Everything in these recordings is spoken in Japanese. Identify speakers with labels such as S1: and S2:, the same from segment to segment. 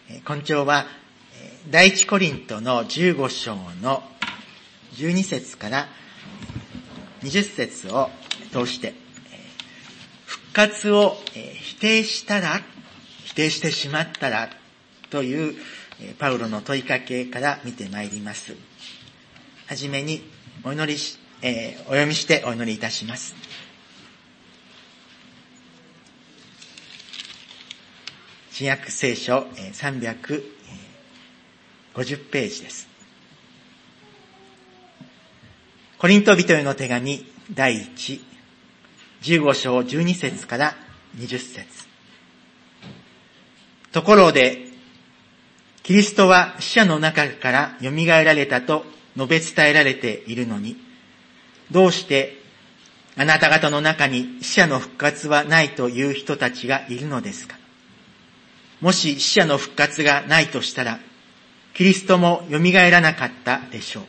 S1: 今朝は第一コリントの15章の12節から20節を通して復活を否定してしまったらというパウロの問いかけから見てまいります。はじめにお読みしてお祈りいたします。新約聖書350ページです。コリント人への手紙第15章12節から20節。ところで、キリストは死者の中から蘇られたと述べ伝えられているのに、どうしてあなた方の中に死者の復活はないという人たちがいるのですか。もし死者の復活がないとしたら、キリストも蘇らなかったでしょう。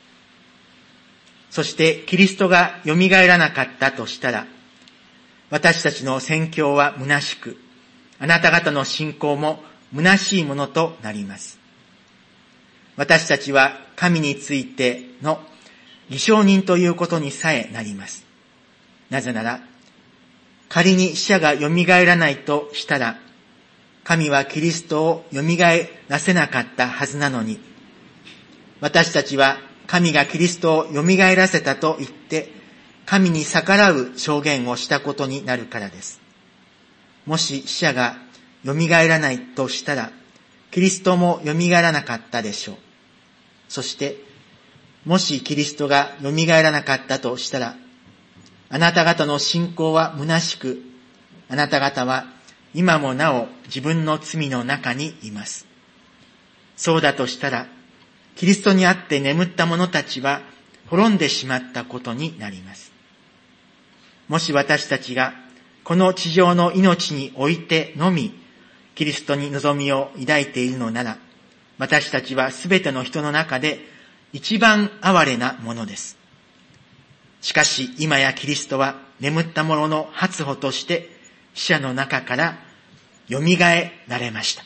S1: そしてキリストが蘇らなかったとしたら、私たちの宣教は虚しく、あなた方の信仰も虚しいものとなります。私たちは神についての偽証人ということにさえなります。なぜなら、仮に死者が蘇らないとしたら、神はキリストを蘇らせなかったはずなのに、私たちは神がキリストを蘇らせたと言って、神に逆らう証言をしたことになるからです。もし死者が蘇らないとしたら、キリストも蘇らなかったでしょう。そして、もしキリストが蘇らなかったとしたら、あなた方の信仰は虚しく、あなた方は今もなお自分の罪の中にいます。そうだとしたら、キリストにあって眠った者たちは滅んでしまったことになります。もし私たちがこの地上の命においてのみ、キリストに望みを抱いているのなら、私たちはすべての人の中で一番哀れなものです。しかし今やキリストは眠った者の初歩として死者の中から蘇られました。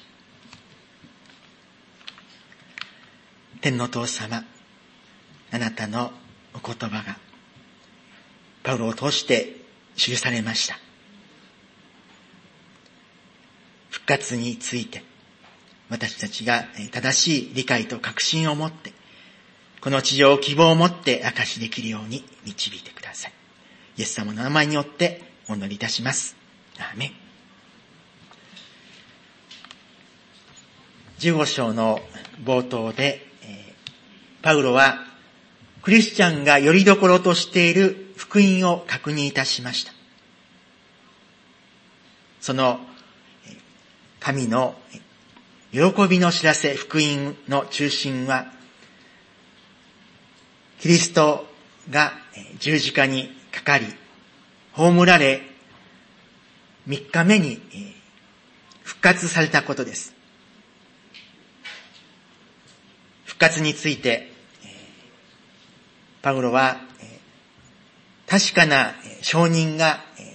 S1: 天の父様、あなたのお言葉がパウロを通して記されました。復活について私たちが正しい理解と確信を持って、この地上を希望を持って証しできるように導いてください。イエス様の名前によってお祈りいたします。アーメン。15章の冒頭で、パウロはクリスチャンが拠り所としている福音を確認いたしました。その神の喜びの知らせ、福音の中心は、キリストが十字架にかかり、葬られ、3日目に復活されたことです。復活について、パウロは確かな証人が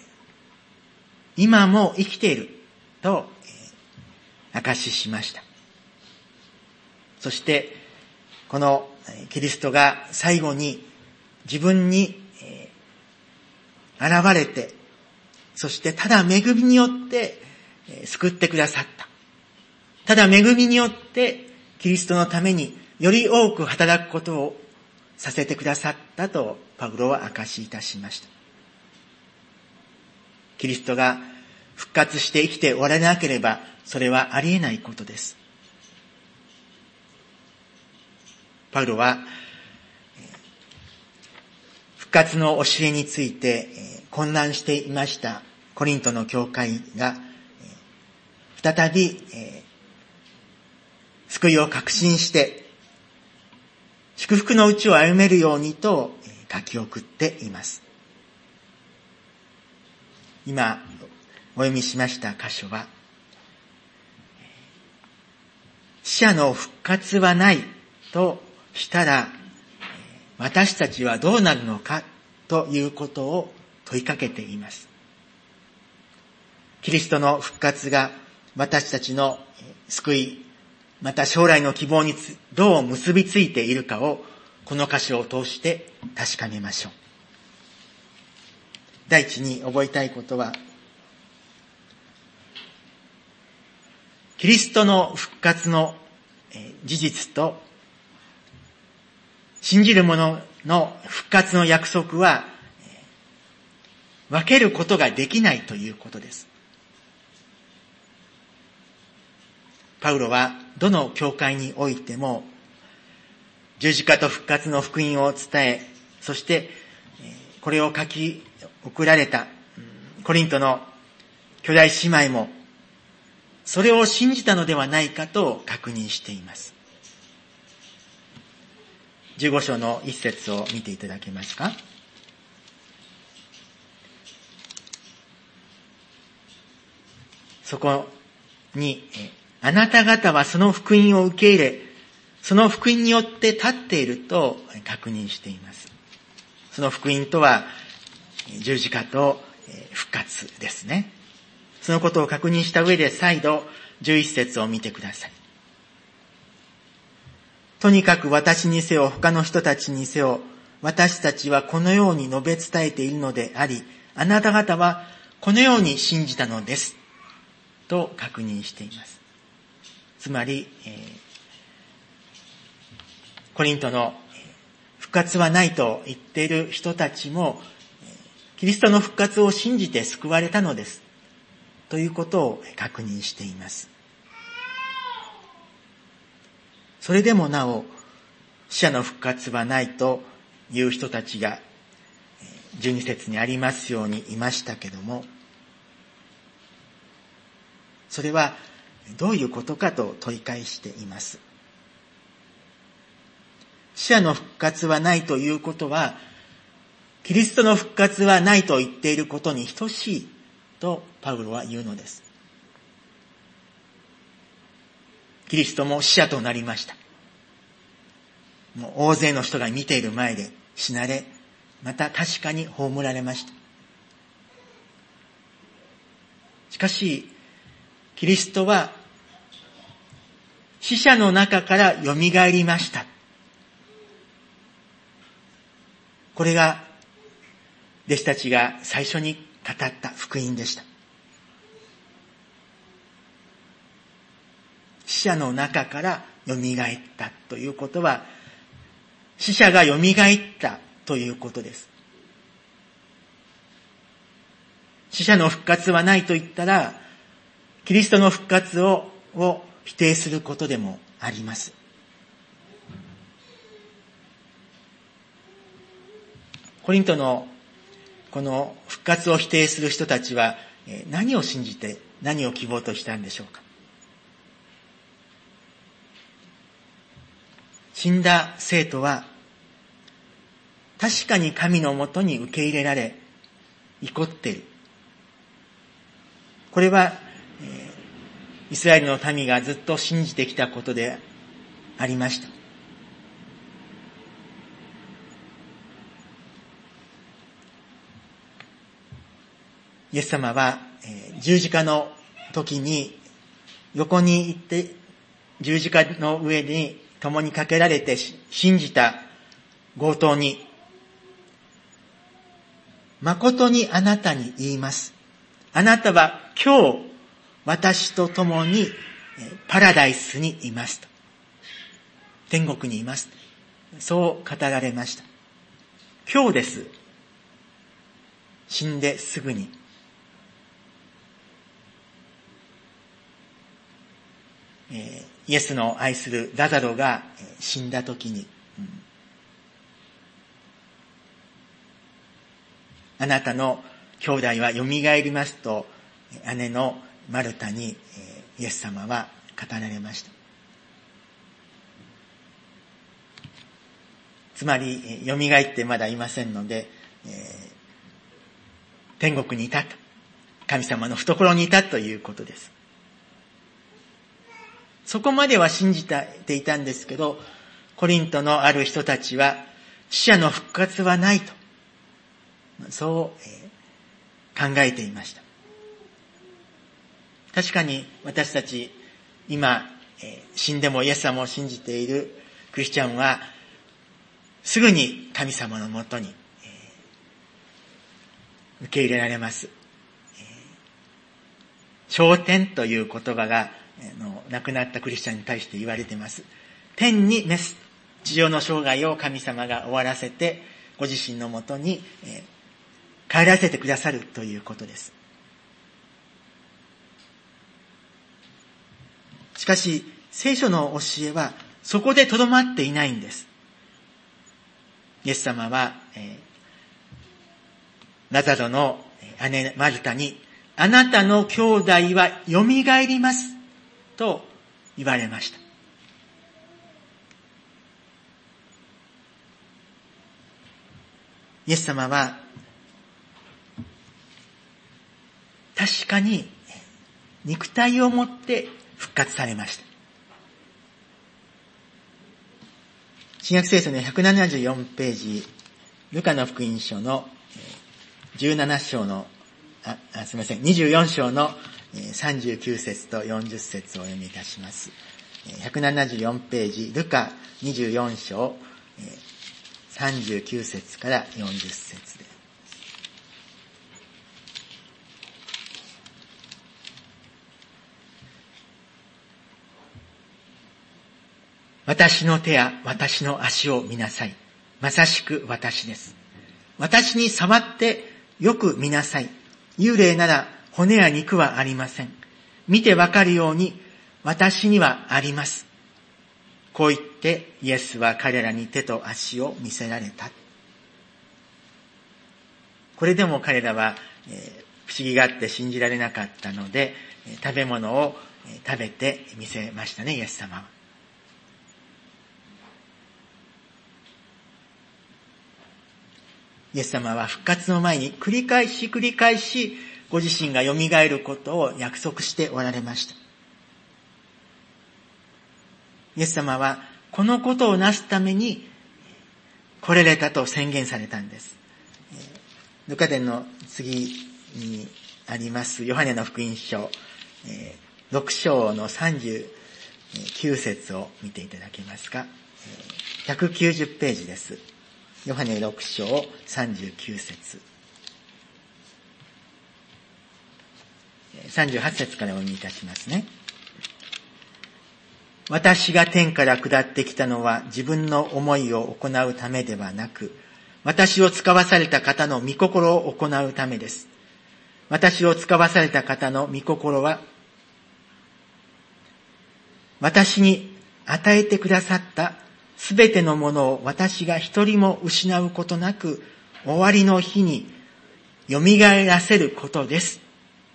S1: 今も生きていると証ししました。そしてこのキリストが最後に自分に現れて、そしてただ恵みによって救ってくださった。ただ恵みによってキリストのためにより多く働くことをさせてくださったとパウロは証しいたしました。キリストが復活して生きておられなければそれはありえないことです。パウロは復活の教えについて混乱していましたコリントの教会が再び救いを確信して祝福のうちを歩めるようにと書き送っています。今お読みしました箇所は、死者の復活はないとしたら私たちはどうなるのかということを問いかけています。キリストの復活が私たちの救いまた将来の希望にどう結びついているかをこの箇所を通して確かめましょう。第一に覚えたいことは、キリストの復活の事実と信じる者の復活の約束は分けることができないということです。パウロはどの教会においても十字架と復活の福音を伝え、そしてこれを書き送られたコリントの兄弟姉妹もそれを信じたのではないかと確認しています。15章の一節を見ていただけますか。そこに、あなた方はその福音を受け入れ、その福音によって立っていると確認しています。その福音とは十字架と復活ですね。そのことを確認した上で再度11節を見てください。とにかく私にせよ他の人たちにせよ、私たちはこのように述べ伝えているのであり、あなた方はこのように信じたのですと確認しています。つまり、コリントの復活はないと言っている人たちもキリストの復活を信じて救われたのですということを確認しています。それでもなお死者の復活はないという人たちが12節にありますようにいましたけども、それはどういうことかと問い返しています。死者の復活はないということはキリストの復活はないと言っていることに等しいとパウロは言うのです。キリストも死者となりました。もう大勢の人が見ている前で死なれ、また確かに葬られました。しかしキリストは死者の中からよみがえりました。これが弟子たちが最初に語った福音でした。死者の中からよみがえったということは、死者がよみがえったということです。死者の復活はないと言ったら、キリストの復活を否定することでもあります。コリントのこの復活を否定する人たちは何を信じて何を希望としたんでしょうか。死んだ生徒は確かに神のもとに受け入れられ生こっている。これはイスラエルの民がずっと信じてきたことでありました。イエス様は十字架の時に横に行って十字架の上に共にかけられて信じた強盗に、誠にあなたに言います。あなたは今日私と共にパラダイスにいますと。天国にいます。そう語られました。今日です。死んですぐに。イエスの愛するラザロが死んだ時に、あなたの兄弟はよみがえりますと姉のマルタにイエス様は語られました。つまりよみがえってまだいませんので、天国にいたと、神様の懐にいたということです。そこまでは信じていたんですけど、コリントのある人たちは死者の復活はないと、そう考えていました。確かに私たち今死んでもイエス様を信じているクリスチャンは、すぐに神様のもとに、受け入れられます。昇天という言葉が、亡くなったクリスチャンに対して言われています。天に召す地上の生涯を神様が終わらせて、ご自身のもとに、帰らせてくださるということです。しかし、聖書の教えはそこでとどまっていないんです。イエス様は、ラザロの姉マルタに、あなたの兄弟はよみがえりますと言われました。イエス様は確かに肉体を持って復活されました。新約聖書の174ページ、ルカの福音書の17章の24章の39節と40節をお読みいたします。174ページ、ルカ24章39節から40節です。私の手や私の足を見なさい。まさしく私です。私に触ってよく見なさい。幽霊なら骨や肉はありません。見てわかるように私にはあります。こう言ってイエスは彼らに手と足を見せられた。これでも彼らは、不思議があって信じられなかったので、食べ物を食べて見せましたね、イエス様は。イエス様は復活の前に繰り返しご自身が蘇ることを約束しておられました。イエス様はこのことをなすために来られたと宣言されたんです。ルカ伝の次にありますヨハネの福音書6章の39節を見ていただけますか。190ページです。ヨハネ6章39節38節からお読みいたしますね。私が天から下ってきたのは自分の思いを行うためではなく、私を使わされた方の御心を行うためです。私を使わされた方の御心は、私に与えてくださったすべてのものを私が一人も失うことなく、終わりの日に蘇らせることです。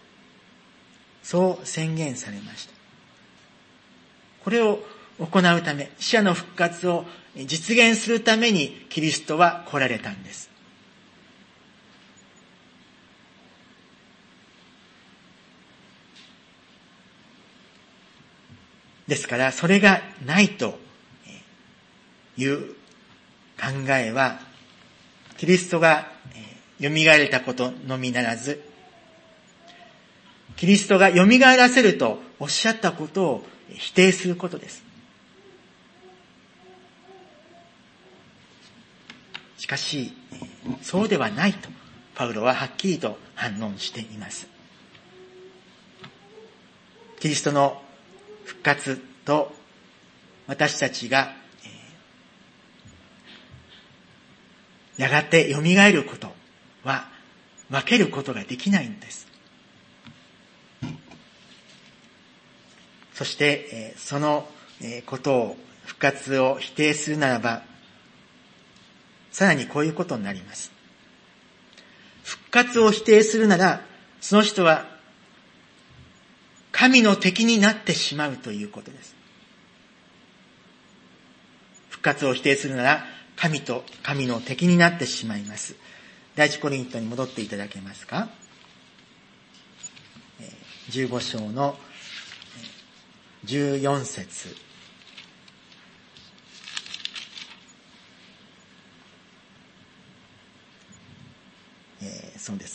S1: そう宣言されました。これを行うため、死者の復活を実現するためにキリストは来られたんです。ですから、それがないという考えは、キリストが蘇られたことのみならず、キリストが蘇らせるとおっしゃったことを否定することです。しかし、そうではないと、パウロははっきりと反論しています。キリストの復活と私たちが、やがて蘇ることは分けることができないんです。そして、そのことを、復活を否定するならば、さらにこういうことになります。復活を否定するなら、その人は神の敵になってしまうということです。復活を否定するなら、神の敵になってしまいます。第一コリントに戻っていただけますか。15章の14節。そうです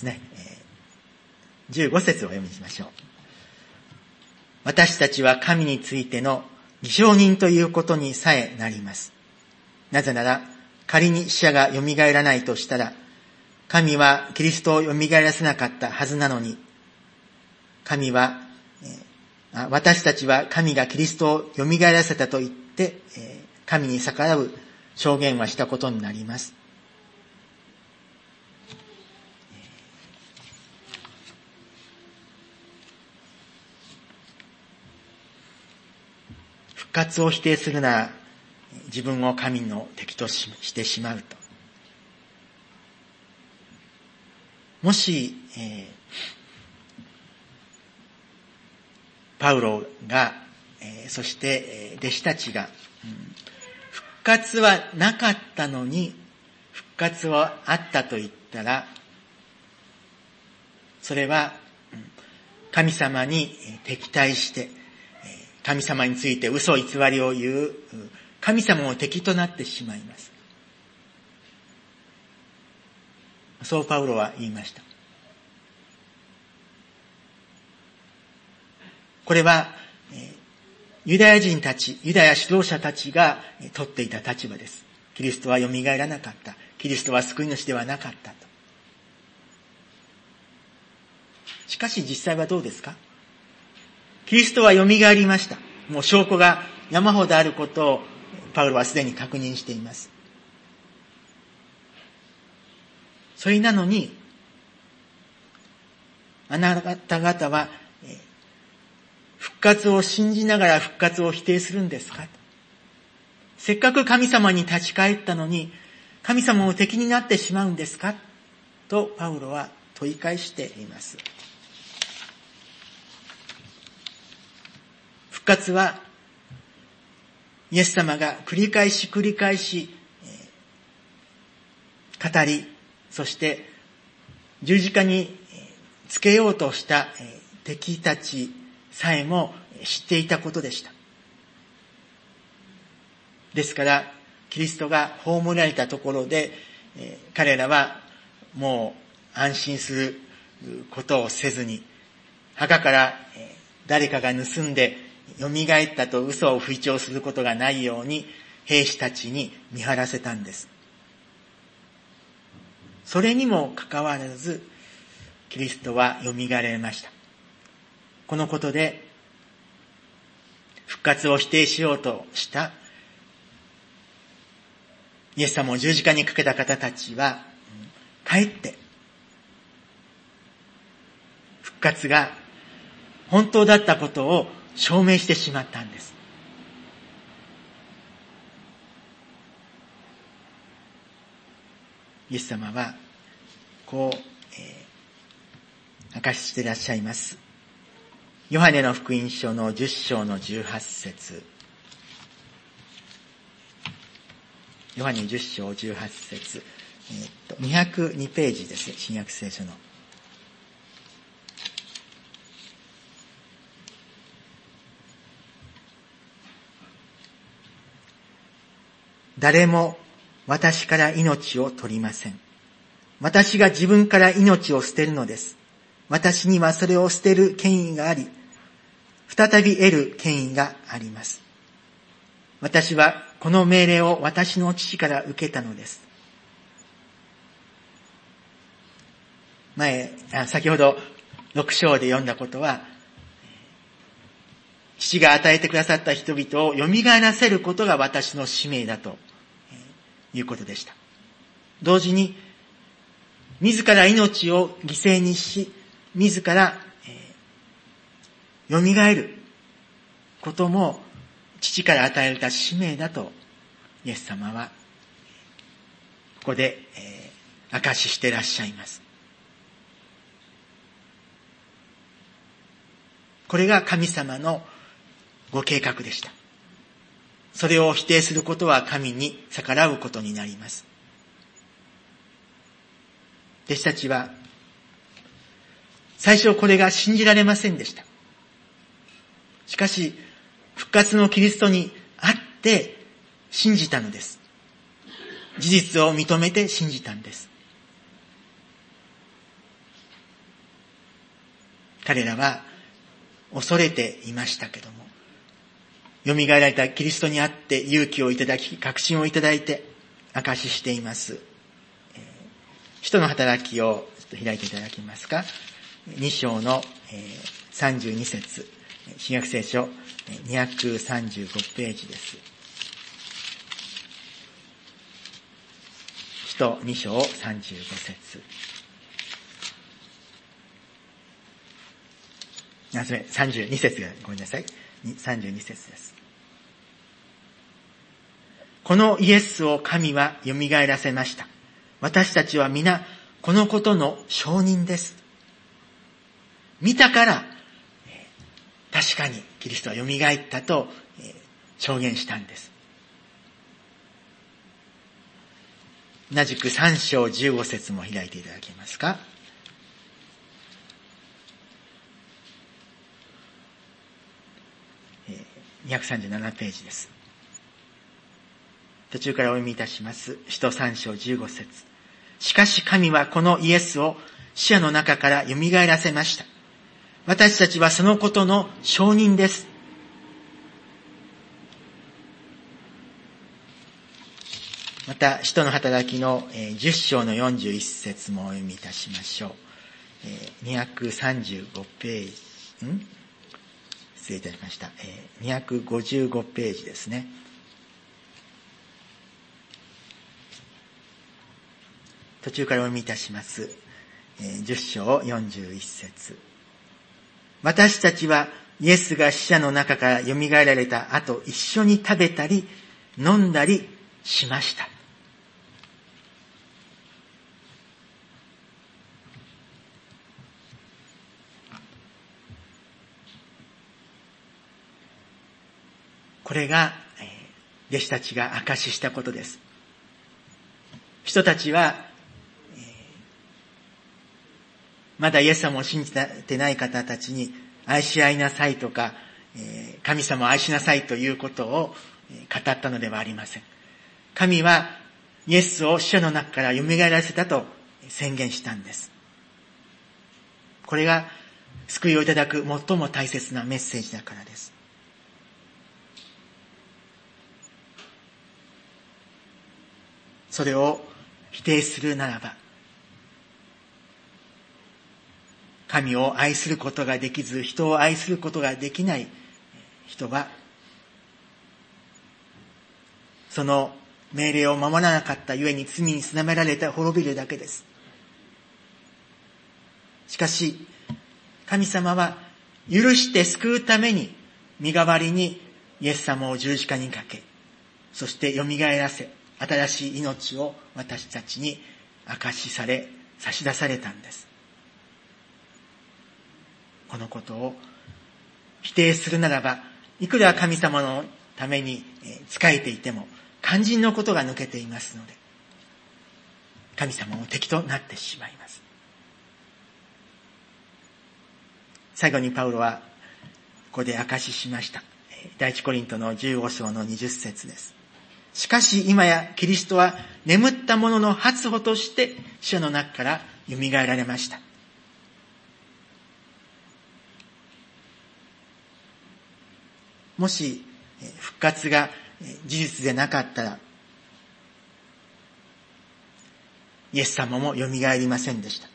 S1: ね。15節をお読みしましょう。私たちは神についての偽証人ということにさえなります。なぜなら、仮に死者がよみがえらないとしたら、神はキリストをよみがえらせなかったはずなのに、私たちは神がキリストをよみがえらせたと言って、神に逆らう証言はしたことになります。復活を否定するなら、自分を神の敵としてしまうと。もし、パウロが、そして弟子たちが、復活はなかったのに復活はあったと言ったら、それは神様に敵対して、神様について嘘偽りを言う神様を敵となってしまいます。そうパウロは言いました。これはユダヤ人たち、ユダヤ指導者たちが取っていた立場です。キリストはよみがえらなかった。キリストは救い主ではなかったと。しかし実際はどうですか？キリストはよみがえりました。もう証拠が山ほどあることをパウロはすでに確認しています。それなのに、あなた方は復活を信じながら復活を否定するんですか？せっかく神様に立ち返ったのに、神様を敵になってしまうんですか？とパウロは問い返しています。復活は、イエス様が繰り返し語り、そして十字架につけようとした敵たちさえも知っていたことでした。ですから、キリストが葬られたところで、彼らはもう安心することをせずに、墓から誰かが盗んで蘇ったと嘘を吹聴することがないように兵士たちに見張らせたんです。それにもかかわらず、キリストは蘇られました。このことで、復活を否定しようとしたイエス様を十字架にかけた方たちは、かえって復活が本当だったことを証明してしまったんです。イエス様はこう、明かしていらっしゃいます。ヨハネの福音書の10章の18節。ヨハネ10章18節。202ページです。新約聖書の。誰も私から命を取りません。私が自分から命を捨てるのです。私にはそれを捨てる権威があり、再び得る権威があります。私はこの命令を私の父から受けたのです。先ほど6章で読んだことは、父が与えてくださった人々を蘇らせることが私の使命だということでした。同時に、自ら命を犠牲にし、自ら蘇ることも父から与えられた使命だとイエス様はここで証ししていらっしゃいます。これが神様のご計画でした。それを否定することは神に逆らうことになります。弟子たちは最初これが信じられませんでした。しかし復活のキリストにあって信じたのです。事実を認めて信じたんです。彼らは恐れていましたけども、 蘇られたキリストにあって勇気をいただき、確信をいただいて証ししています。使徒の働きをちょっと開いていただけますか。2章の32節、新約聖書235ページです。使徒2章35節。32節がごめんなさい。32節です。このイエスを神は蘇らせました。私たちは皆このことの証人です。見たから確かにキリストは蘇ったと証言したんです。同じく3章15節も開いていただけますか。237ページです。途中からお読みいたします。使徒3章15節。しかし神はこのイエスを死者の中から蘇らせました。私たちはそのことの証人です。また、使徒の働きの10章の41節もお読みいたしましょう。235ページ、失礼いたしました。255ページですね。途中からお読みいたします。10章41節。私たちはイエスが死者の中から蘇られた後、一緒に食べたり飲んだりしました。これが弟子たちが証ししたことです。人たちはまだイエス様を信じてない方たちに愛し合いなさいとか、神様を愛しなさいということを語ったのではありません。神はイエスを死者の中から蘇らせたと宣言したんです。これが救いをいただく最も大切なメッセージだからです。それを否定するならば、神を愛することができず、人を愛することができない人は、その命令を守らなかったゆえに罪に定められて滅びるだけです。しかし、神様は許して救うために、身代わりにイエス様を十字架にかけ、そして蘇らせ、新しい命を私たちに証しされ、差し出されたんです。このことを否定するならば、いくら神様のために仕えていても、肝心のことが抜けていますので、神様の敵となってしまいます。最後にパウロは、ここで証ししました。第一コリントの15章の20節です。しかし今やキリストは眠った者の初歩として死者の中から蘇られました。もし復活が事実でなかったら、イエス様も蘇りませんでした。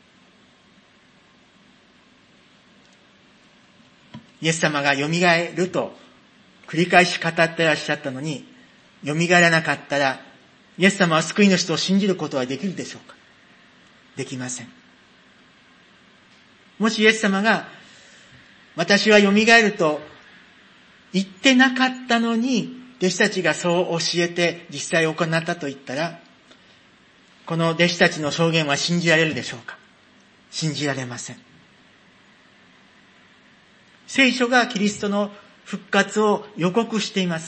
S1: イエス様が蘇ると繰り返し語ってらっしゃったのに、蘇らなかったら、イエス様は救い主と信じることはできるでしょうか。できません。もしイエス様が、私は蘇ると言ってなかったのに、弟子たちがそう教えて実際行ったと言ったら、この弟子たちの証言は信じられるでしょうか。信じられません。聖書がキリストの復活を予告しています。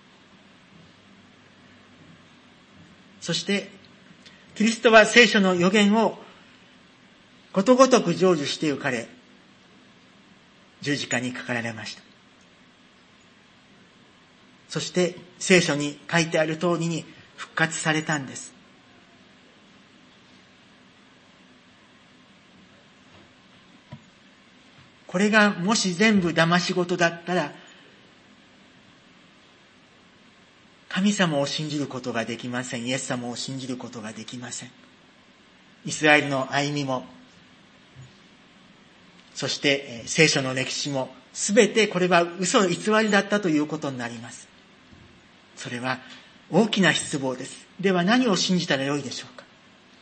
S1: そして、キリストは聖書の予言をことごとく成就して行かれ、十字架にかかられました。そして聖書に書いてある通りに復活されたんです。これがもし全部騙し事だったら、 神様を信じることができません。イエス様を信じることができません。イスラエルの歩みも、そして聖書の歴史も、すべてこれは嘘偽りだったということになります。それは大きな失望です。では何を信じたらよいでしょうか。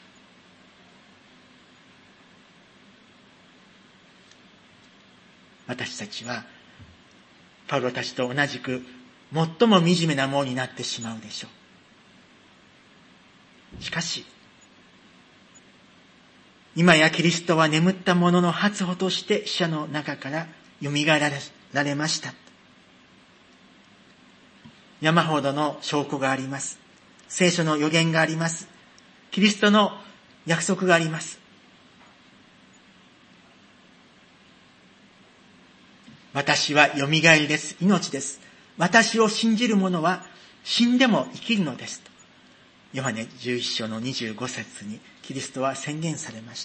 S1: 私たちはパウロたちと同じく最も惨めなものになってしまうでしょう。しかし今やキリストは眠った者の初歩として死者の中からよみがえられました。山ほどの証拠があります。聖書の予言があります。キリストの約束があります。私はよみがえりです。命です。私を信じる者は死んでも生きるのですと。ヨハネ11章の25節にキリストは宣言されました。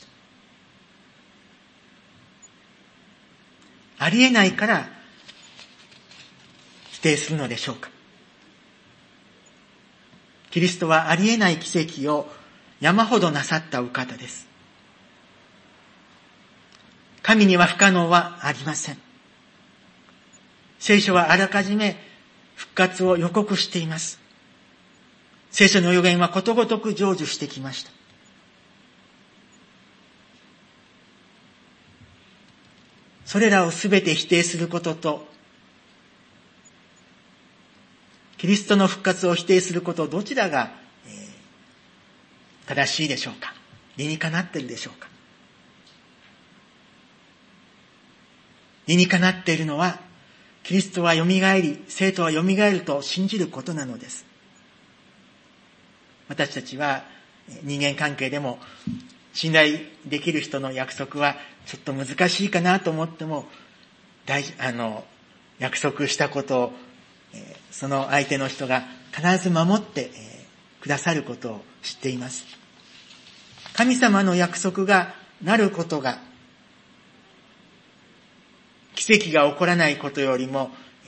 S1: ありえないから否定するのでしょうか。キリストはありえない奇跡を山ほどなさったお方です。神には不可能はありません。聖書はあらかじめ復活を予告しています。聖書の予言はことごとく成就してきました。それらをすべて否定することと、キリストの復活を否定すること、どちらが、正しいでしょうか。理にかなっているでしょうか。理にかなっているのは、キリストはよみがえり、生徒はよみがえると信じることなのです。私たちは人間関係でも信頼できる人の約束はちょっと難しいかなと思っても、約束したことを、その相手の人が必ず守ってくださることを知っています。神様の約束がなることが、奇跡が起こらないことよりも、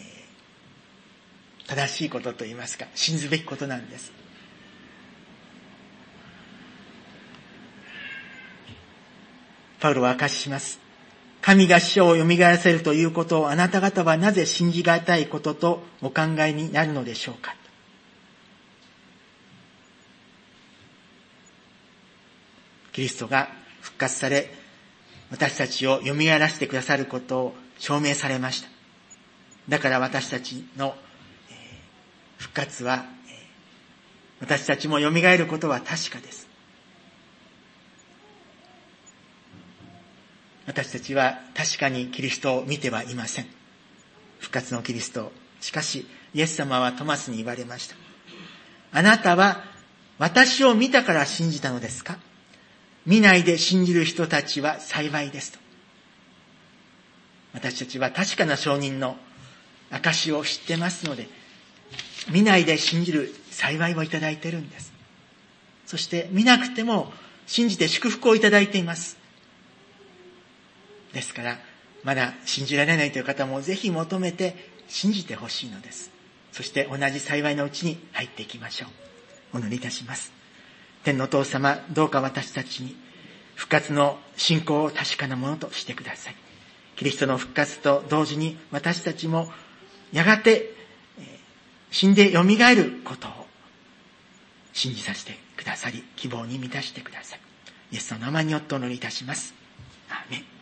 S1: 正しいことといいますか、信ずべきことなんです。パウロは明かします。神が死者を蘇らせるということをあなた方はなぜ信じがたいこととお考えになるのでしょうか。キリストが復活され、私たちを蘇らせてくださることを証明されました。だから私たちの復活は、私たちも蘇ることは確かです。私たちは確かにキリストを見てはいません。復活のキリストを。しかし、イエス様はトマスに言われました。あなたは私を見たから信じたのですか？見ないで信じる人たちは幸いですと。私たちは確かな証人の証を知ってますので、見ないで信じる幸いをいただいているんです。そして見なくても信じて祝福をいただいています。ですから、まだ信じられないという方もぜひ求めて信じてほしいのです。そして同じ幸いのうちに入っていきましょう。お祈りいたします。天のお父様、どうか私たちに復活の信仰を確かなものとしてください。キリストの復活と同時に私たちもやがて死んでよみがえることを信じさせてくださり、希望に満たしてください。イエスの名前によってお祈りいたします。アーメン。